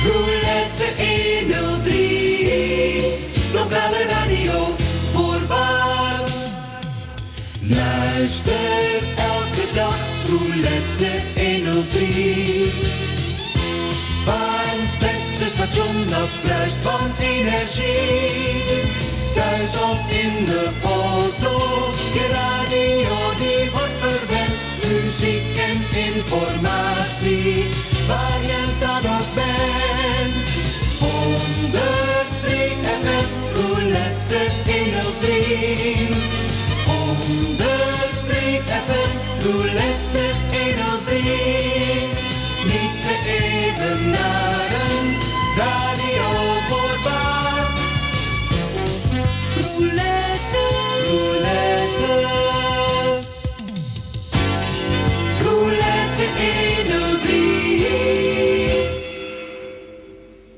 Roulette 103, lokale radio voorwaar. Luister elke dag, Roulette 103. Waans beste station dat bruist van energie. Thuis of in de auto, je radio die wordt verwenst. Muziek en informatie, waar je dan ook bent. 103 FM, Roulette 103. 103 FM, Roulette 103. Niet te evenaren,